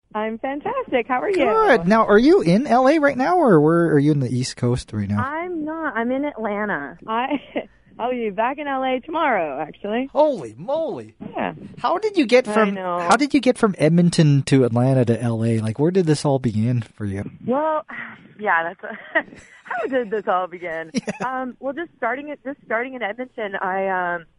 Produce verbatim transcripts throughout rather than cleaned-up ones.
I'm fantastic. How are you? Good. Now, are you in L A right now, or where are you in the East Coast right now? I'm not. I'm in Atlanta. I I'll be back in L A tomorrow, actually. Holy moly! Yeah. How did you get I from know. How did you get from Edmonton to Atlanta to L A? Like, where did this all begin for you? Well, yeah, that's a, how did this all begin? Yeah. Um, well, just starting at just starting in Edmonton, I um,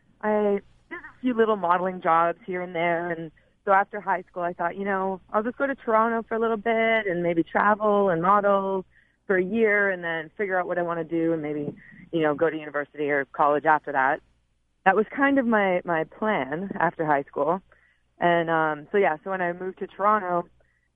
I did a few little modeling jobs here and there, and so after high school, I thought, you know, I'll just go to Toronto for a little bit and maybe travel and model for a year, and then figure out what I want to do, and maybe, you know, go to university or college after that. That was kind of my my plan after high school, and um, so yeah, so when I moved to Toronto,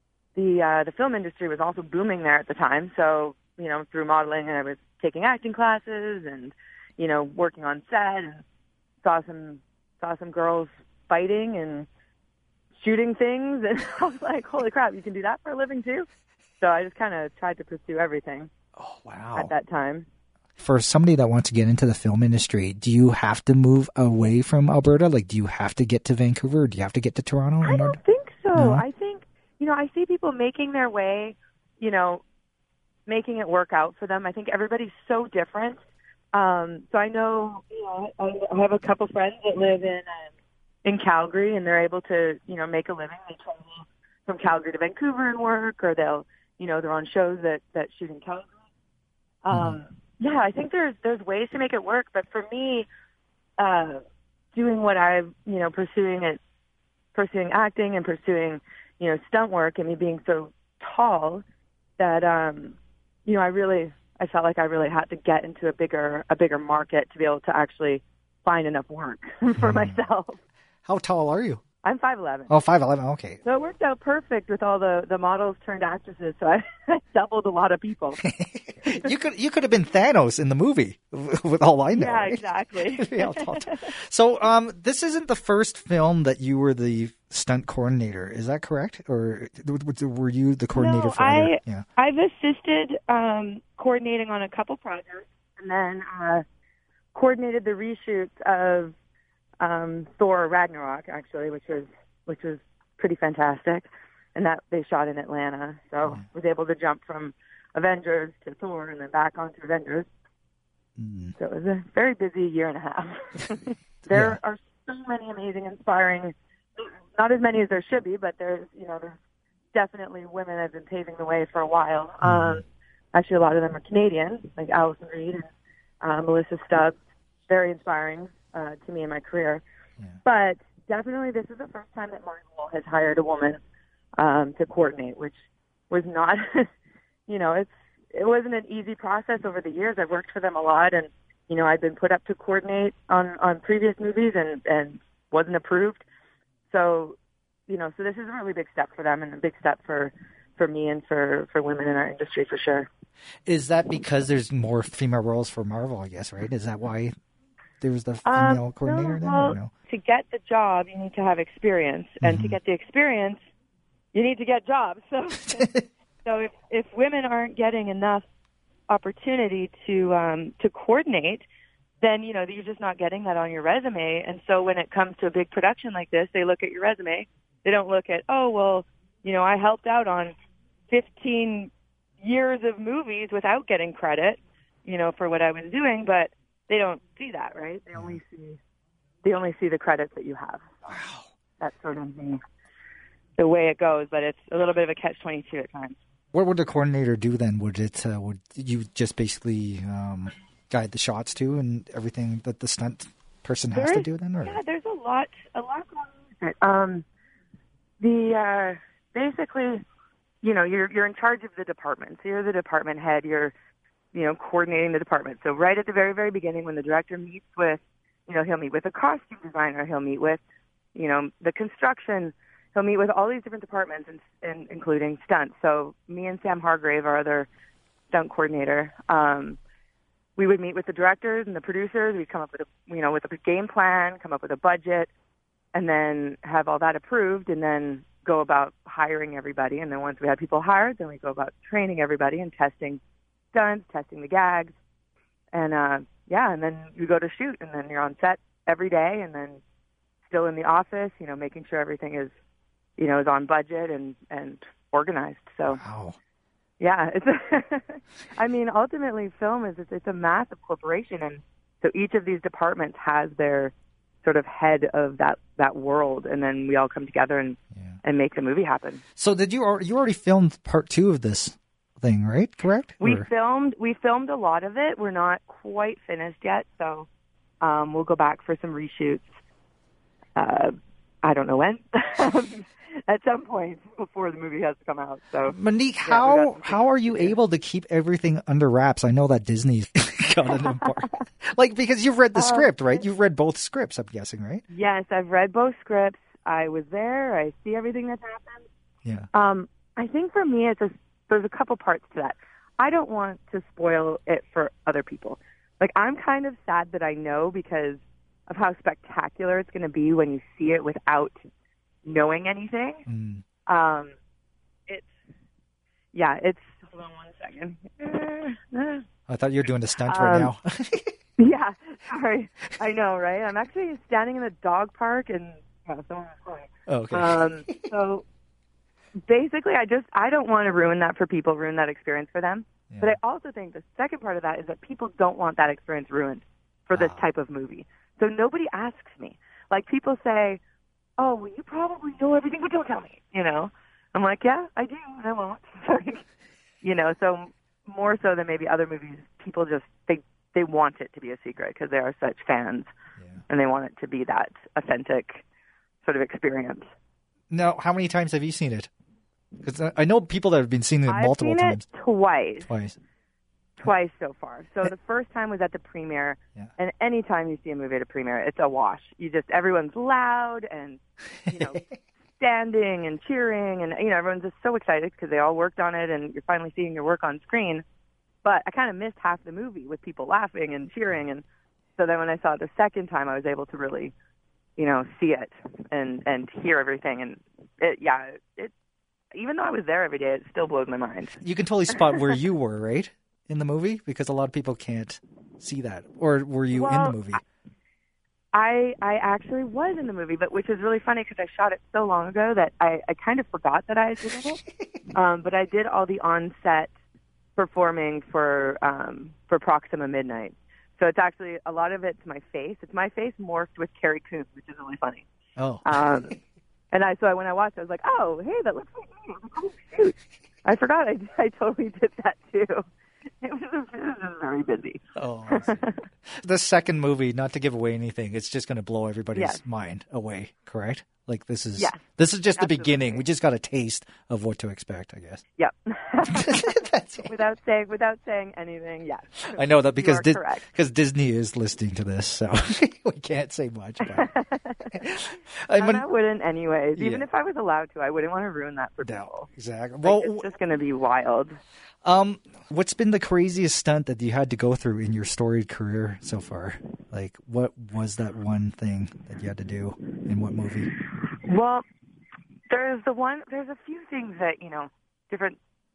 the uh, the film industry was also booming there at the time. So, you know, through modeling, I was taking acting classes and, you know, working on set, and saw some saw some girls fighting and shooting things, and I was like, holy crap, you can do that for a living too? So I just kind of tried to pursue everything. Oh, wow. At that time. For somebody that wants to get into the film industry, do you have to move away from Alberta? Like, do you have to get to Vancouver, or do you have to get to Toronto? I don't think so. No? I think, you know, I see people making their way, you know, making it work out for them. I think everybody's so different. Um, so I know, you know, I, I have a couple friends that live in um, in Calgary, and they're able to, you know, make a living. They travel from Calgary to Vancouver and work, or they'll, you know, they're on shows that, that shoot in Calgary. Um, mm-hmm. Yeah, I think there's there's ways to make it work, but for me, uh, doing what I've, you know, pursuing it, pursuing acting and pursuing, you know, stunt work, and me being so tall that, um, you know, I really, I felt like I really had to get into a bigger a bigger market to be able to actually find enough work for mm. myself. How tall are you? I'm five eleven. Oh, five eleven, okay. So it worked out perfect with all the, the models turned actresses, so I, I doubled a lot of people. you could you could have been Thanos in the movie, with all I know. Yeah, right? exactly. yeah, tall, tall. So um, this isn't the first film that you were the stunt coordinator, is that correct? Or were you the coordinator no, for I, other? Yeah. I've assisted um, coordinating on a couple projects, and then uh, coordinated the reshoots of Um, Thor Ragnarok, actually, which was which was pretty fantastic, and that they shot in Atlanta. So mm. was able to jump from Avengers to Thor and then back onto Avengers. Mm. So it was a very busy year and a half. there yeah. are so many amazing, inspiring, not as many as there should be, but there's you know there's definitely women that have been paving the way for a while. Mm. Um, actually, a lot of them are Canadian, like Alison Reed and uh, Melissa Stubbs. Very inspiring. Uh, to me in my career. Yeah. But definitely this is the first time that Marvel has hired a woman um, to coordinate, which was not, you know, it's it wasn't an easy process over the years. I've worked for them a lot, and, you know, I've been put up to coordinate on, on previous movies and, and wasn't approved. So, you know, so this is a really big step for them and a big step for, for me and for, for women in our industry for sure. Is that because there's more female roles for Marvel, I guess, right? Is that why there was the female um, coordinator no, then? Well, or no? To get the job, you need to have experience. And mm-hmm. to get the experience, you need to get jobs. So so if, if women aren't getting enough opportunity to um, to coordinate, then, you know, you're just not getting that on your resume. And so when it comes to a big production like this, they look at your resume. They don't look at, oh, well, you know, I helped out on fifteen years of movies without getting credit, you know, for what I was doing, but they don't see that, right? They only see they only see the credits that you have. Wow. That's sort of the, the way it goes, but it's a little bit of a catch twenty-two at times. What would the coordinator do then? Would it uh, would you just basically um, guide the shots too, and everything that the stunt person has there to is, do then? Or? Yeah, there's a lot, a lot going on with it. Um, the uh, basically, you know, you're you're in charge of the department. So you're the department head. You're you know, coordinating the department. So right at the very, very beginning, when the director meets with, you know, he'll meet with a costume designer, he'll meet with, you know, the construction, he'll meet with all these different departments, and, and including stunts. So me and Sam Hargrave, our other stunt coordinator, um, we would meet with the directors and the producers. We'd come up with a, you know, with a game plan, come up with a budget, and then have all that approved, and then go about hiring everybody. And then once we had people hired, then we go about training everybody and testing stunts, testing the gags, and uh, yeah, and then you go to shoot, and then you're on set every day, and then still in the office, you know, making sure everything is you know, is on budget and, and organized. So, wow. yeah, it's a, I mean, ultimately film is, it's, it's a massive corporation. And so each of these departments has their sort of head of that, that world. And then we all come together and, yeah. and make the movie happen. So did you, you already filmed part two of this thing, right? Correct? We or? filmed, we filmed a lot of it. We're not quite finished yet. So, um, we'll go back for some reshoots. Uh, I don't know when. At some point before the movie has to come out. So, Monique, yeah, how how are you able to keep everything under wraps? I know that Disney's got an important, like, because you've read the uh, script, right? You've read both scripts, I'm guessing, right? Yes, I've read both scripts. I was there. I see everything that's happened. Yeah. Um, I think for me, it's a, there's a couple parts to that. I don't want to spoil it for other people. Like, I'm kind of sad that I know because of how spectacular it's going to be when you see it without knowing anything. Mm. Um, it's, yeah, it's, hold on one second. I thought you were doing the stunt um, right now. Yeah, sorry. I know, right? I'm actually standing in a dog park and oh, someone was calling. Oh, okay. Um, so basically, I just, I don't want to ruin that for people, ruin that experience for them. Yeah. But I also think the second part of that is that people don't want that experience ruined for this ah. type of movie. So nobody asks me. Like, people say, oh, well, you probably know everything, but don't tell me, you know? I'm like, yeah, I do, and I won't. You know, so more so than maybe other movies, people just, they, they want it to be a secret because they are such fans, yeah. and they want it to be that authentic sort of experience. Now, how many times have you seen it? Because I know people that have been seeing it I've multiple seen times. It twice. Twice. Twice so far. So the first time was at the premiere, yeah. and any time you see a movie at a premiere, it's a wash. You just, everyone's loud and, you know, standing and cheering, and, you know, everyone's just so excited because they all worked on it, and you're finally seeing your work on screen. But I kind of missed half the movie with people laughing and cheering, and so then when I saw it the second time, I was able to really, you know, see it and, and hear everything, and it, yeah, it, even though I was there every day, it still blows my mind. You can totally spot where you were, right? In the movie, because a lot of people can't see that. Or were you well, in the movie? I I actually was in the movie, but which is really funny because I shot it so long ago that I, I kind of forgot that I was in it. um, but I did all the on-set performing for um, for Proxima Midnight. So it's actually, a lot of it's my face. It's my face morphed with Carrie Coon, which is really funny. Oh. Um, and I so when I watched it, I was like, oh, hey, that looks like me. Oh, shoot. I forgot I, I totally did that too. It was, it was very busy. Oh, I see. The second movie, not to give away anything, it's just going to blow everybody's yes. mind away, correct? Like, this is yes, this is just absolutely. the beginning. We just got a taste of what to expect, I guess. Yep. That's it. Without saying without saying anything, yes. I know that because Di- because correct. Disney is listening to this, so we can't say much. But I, mean, I wouldn't anyways. Yeah. Even if I was allowed to, I wouldn't want to ruin that for no, people. Exactly. Like, well, it's just going to be wild. Um, what's been the craziest stunt that you had to go through in your storied career so far? Like, what was that one thing that you had to do in what movie? Well, there's the one. There's a few things that, you know, different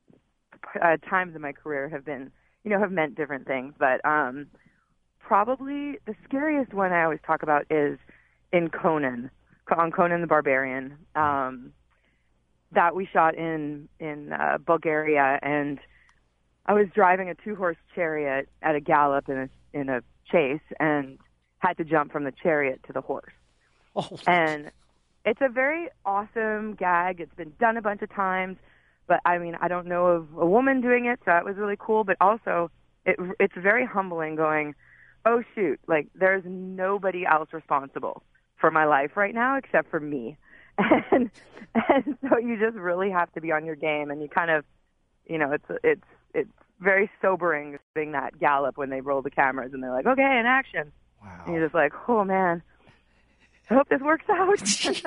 uh, times in my career have been, you know, have meant different things. But um, probably the scariest one I always talk about is in Conan, on Conan the Barbarian. Um, that we shot in in uh, Bulgaria, and I was driving a two-horse chariot at a gallop in a in a chase, and had to jump from the chariot to the horse. Oh. And it's a very awesome gag. It's been done a bunch of times, but I mean, I don't know of a woman doing it, so that was really cool. But also, it it's very humbling going, oh shoot, like there's nobody else responsible for my life right now except for me. And and so you just really have to be on your game, and you kind of, you know, it's it's it's very sobering being that gallop when they roll the cameras and they're like, okay, in action. Wow. And you're just like, oh man, I hope this works out.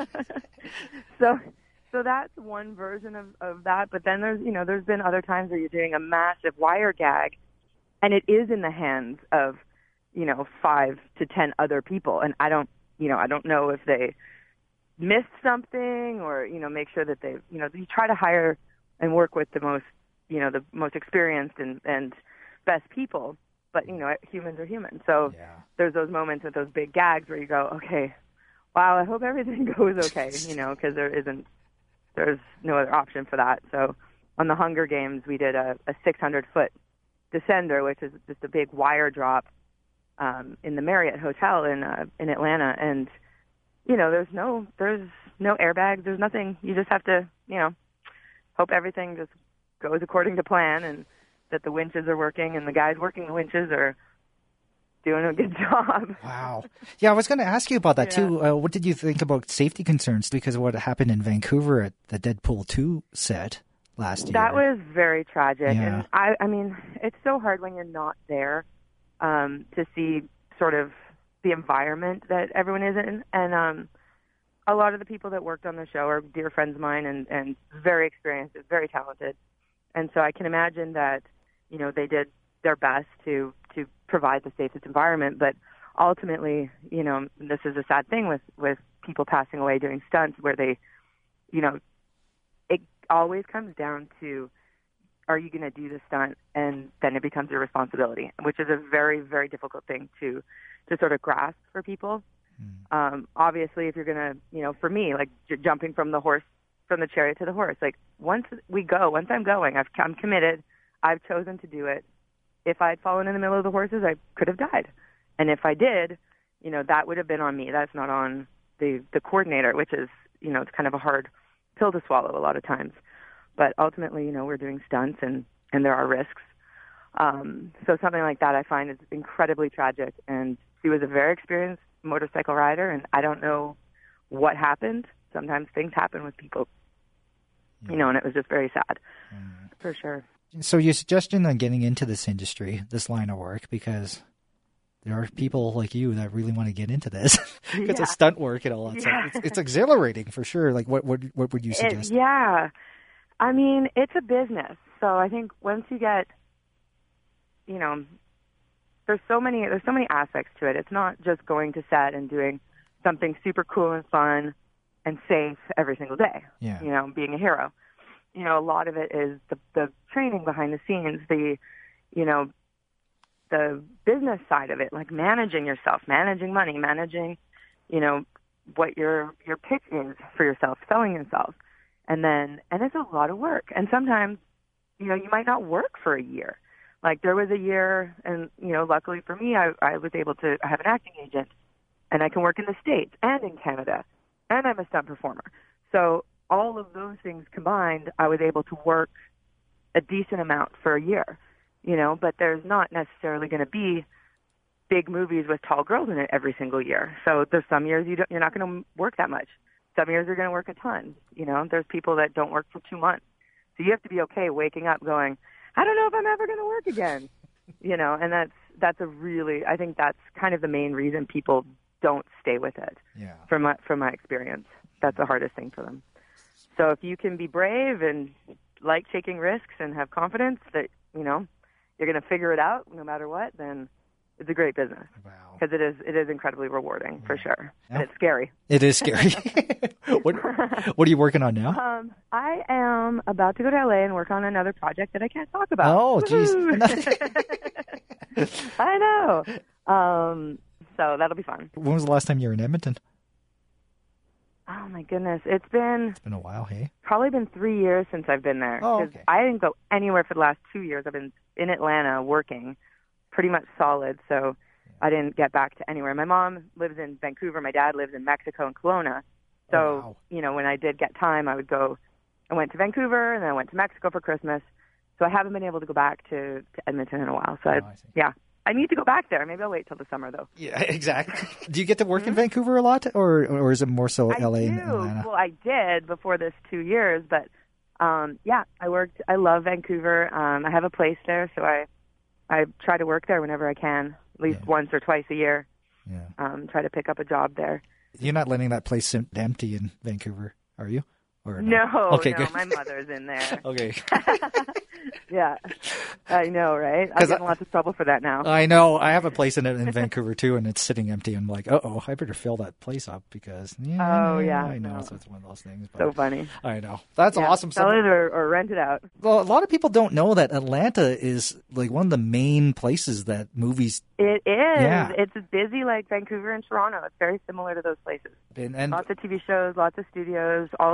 so so that's one version of, of that. But then there's, you know, there's been other times where you're doing a massive wire gag, and it is in the hands of, you know, five to ten other people, and I don't, you know, I don't know if they missed something, or, you know, make sure that they, you know, you try to hire and work with the most, you know, the most experienced and, and best people, but, you know, humans are humans. So yeah. There's those moments with those big gags where you go, okay, wow, I hope everything goes okay, you know, because there isn't, there's no other option for that. So on the Hunger Games, we did a, a six hundred foot descender, which is just a big wire drop um, in the Marriott Hotel in uh, in Atlanta. And, you know, there's no there's no airbags. There's nothing. You just have to, you know, hope everything just goes according to plan and that the winches are working and the guys working the winches are doing a good job. Wow. Yeah, I was going to ask you about that, Yeah. too. Uh, what did you think about safety concerns because of what happened in Vancouver at the Deadpool two set last year? That was very tragic. Yeah. And I, I mean, it's so hard when you're not there um, to see sort of the environment that everyone is in. And um, a lot of the people that worked on the show are dear friends of mine and, and very experienced, very talented. And so I can imagine that, you know, they did their best to, to provide the safest environment. But ultimately, you know, this is a sad thing with, with people passing away doing stunts where they, you know, it always comes down to, are you going to do the stunt? And then it becomes your responsibility, which is a very, very difficult thing to, to sort of grasp for people. Mm. Um, obviously, if you're going to, you know, for me, like j- jumping from the horse, from the chariot to the horse, like once we go, once I'm going, I've, I'm committed, I've chosen to do it. If I had fallen in the middle of the horses, I could have died. And if I did, you know, that would have been on me. That's not on the, the coordinator, which is, you know, it's kind of a hard pill to swallow a lot of times. But ultimately, you know, we're doing stunts and, and there are risks. Um, so something like that I find is incredibly tragic. And she was a very experienced motorcycle rider, and I don't know what happened. Sometimes things happen with people, you know, and it was just very sad, mm. for sure. So your suggestion on getting into this industry, this line of work, because there are people like you that really want to get into this because yeah. it's stunt work and all that yeah. stuff. It's, it's exhilarating for sure. Like, what what what would you suggest? It, yeah, I mean, it's a business. So I think once you get, you know, there's so many there's so many aspects to it. It's not just going to set and doing something super cool and fun and safe every single day. Yeah. You know, being a hero. You know, a lot of it is the, the training behind the scenes, the, you know, the business side of it, like managing yourself, managing money, managing, you know, what your your pitch is for yourself, selling yourself. And then, and it's a lot of work. And sometimes, you know, you might not work for a year. Like there was a year, and, you know, luckily for me, I, I was able to I have an acting agent, and I can work in the States and in Canada, and I'm a stunt performer. So all of those things combined, I was able to work a decent amount for a year, you know, but there's not necessarily going to be big movies with tall girls in it every single year. So there's some years you don't, you're not going to work that much. Some years you're going to work a ton, you know. There's people that don't work for two months. So you have to be okay waking up going, I don't know if I'm ever going to work again, you know, and that's, that's a really, I think that's kind of the main reason people don't stay with it. Yeah. From my, from my experience, that's the hardest thing for them. So if you can be brave and like taking risks and have confidence that, you know, you're going to figure it out no matter what, then it's a great business. Wow. Because it is, it is incredibly rewarding, for sure. Yeah. And it's scary. It is scary. what, what are you working on now? Um, I am about to go to L A and work on another project that I can't talk about. Oh, geez. I know. Um, so that'll be fun. When was the last time you were in Edmonton? Oh, my goodness. It's been... It's been a while, hey? Probably been three years since I've been there. Oh, okay. I didn't go anywhere for the last two years. I've been in Atlanta working pretty much solid, so I didn't get back to anywhere. My mom lives in Vancouver. My dad lives in Mexico and Kelowna. So, oh, wow. you know, when I did get time, I would go... I went to Vancouver, and then I went to Mexico for Christmas. So I haven't been able to go back to, to Edmonton in a while. So, oh, I, I see. yeah. I need to go back there. Maybe I'll wait till the summer, though. Yeah, exactly. Do you get to work mm-hmm. in Vancouver a lot, or or is it more so I L A do. and Atlanta? Well, I did before this two years, but um, yeah, I worked. I love Vancouver. Um, I have a place there, so I I try to work there whenever I can, at least yeah. once or twice a year. Yeah. Um, try to pick up a job there. You're not letting that place sit empty in Vancouver, are you? Or no, no, okay, no good. My mother's in there. Okay. Yeah, I know, right? I'm getting I, lots of trouble for that now. I know. I have a place in in Vancouver too, and it's sitting empty. I'm like, uh oh, I better fill that place up because. Yeah, oh yeah, I know no. so it's one of those things. But so funny. I know. That's yeah, awesome. Sell it or, or rent it out. Well, a lot of people don't know that Atlanta is like one of the main places that movies. It is. Yeah. It's busy like Vancouver and Toronto. It's very similar to those places. And, and lots of T V shows, lots of studios, all Tyler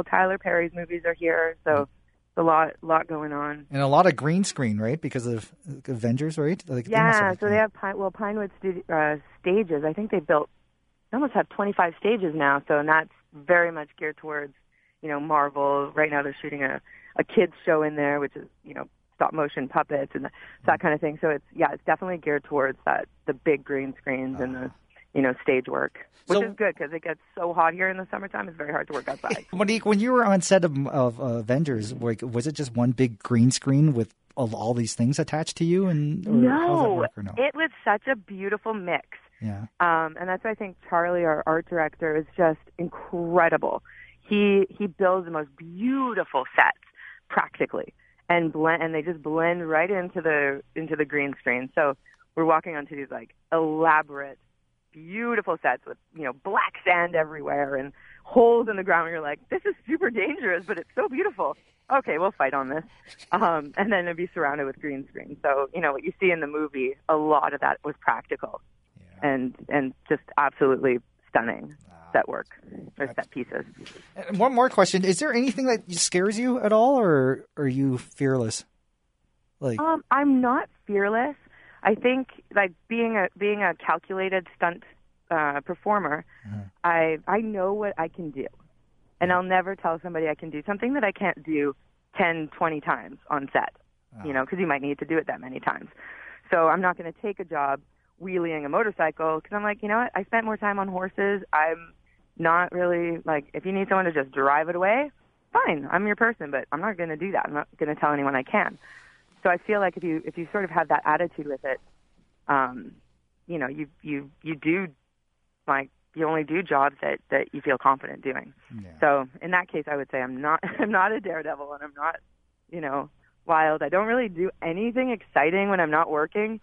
Perry's movies are here, so it's a lot, lot going on. And a lot of green screen, right? Because of Avengers, right? Like, yeah, they so they have Pine, well Pinewood studi- uh, stages. I think they built, they almost have twenty-five stages now, so and that's very much geared towards, you know, Marvel. Right now they're shooting a, a kids show in there, which is, you know, stop motion puppets and that kind of thing. So it's, yeah, it's definitely geared towards that, the big green screens and the, you know, stage work, which so, is good because it gets so hot here in the summertime. It's very hard to work outside. Monique, when you were on set of, of uh, Avengers, like, was it just one big green screen with of all these things attached to you? And or no, work, or no, it was such a beautiful mix. Yeah. Um, and that's why I think Charlie, our art director, is just incredible. He he builds the most beautiful sets practically, and blend, and they just blend right into the into the green screen. So we're walking onto these like elaborate, beautiful sets with, you know, black sand everywhere and holes in the ground. Where you're like, this is super dangerous, but it's so beautiful. Okay, we'll fight on this. Um, and then it'd be surrounded with green screen. So, you know, what you see in the movie, a lot of that was practical. And and just absolutely stunning set work or set pieces. And one more question: is there anything that scares you at all, or are you fearless? Like, um, I'm not fearless. I think like being a being a calculated stunt uh, performer, uh-huh. I I know what I can do, and I'll never tell somebody I can do something that I can't do ten, twenty times on set. Uh-huh. You know, because you might need to do it that many times. So I'm not going to take a job wheeling a motorcycle because I'm like, you know what? I spent more time on horses. I'm not really like, if you need someone to just drive it away, fine, I'm your person, but I'm not going to do that. I'm not going to tell anyone I can. So I feel like if you if you sort of have that attitude with it, um, you know, you you you do like you only do jobs that that you feel confident doing. Yeah. So in that case, I would say I'm not I'm not a daredevil, and I'm not, you know, wild. I don't really do anything exciting when I'm not working.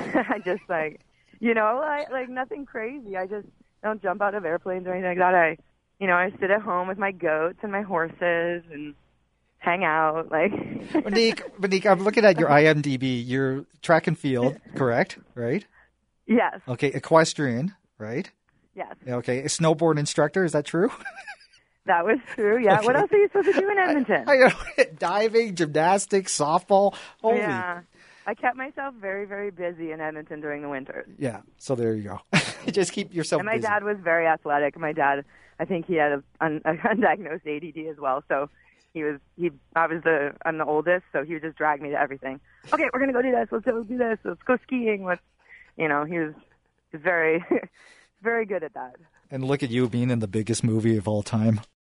I just like, you know, I, like nothing crazy. I just don't jump out of airplanes or anything like that. I, you know, I sit at home with my goats and my horses and hang out. Like, Monique, Monique, I'm looking at your I M D B. You're track and field, correct? Right? Yes. Okay, equestrian, right? Yes. Okay, a snowboard instructor. Is that true? That was true, yeah. Okay. What else are you supposed to do in Edmonton? I, I know, diving, gymnastics, softball. Holy. Yeah. I kept myself very, very busy in Edmonton during the winter. Yeah, so there you go. Just keep yourself busy. And my busy. dad was very athletic. My dad, I think he had a, un, a undiagnosed A D D as well, so he was, he, I was the, I'm the oldest, so he would just drag me to everything. Okay, we're going to go do this. Let's go do this. Let's go skiing. Let's, you know, he was, he was very, very good at that. And look at you being in the biggest movie of all time.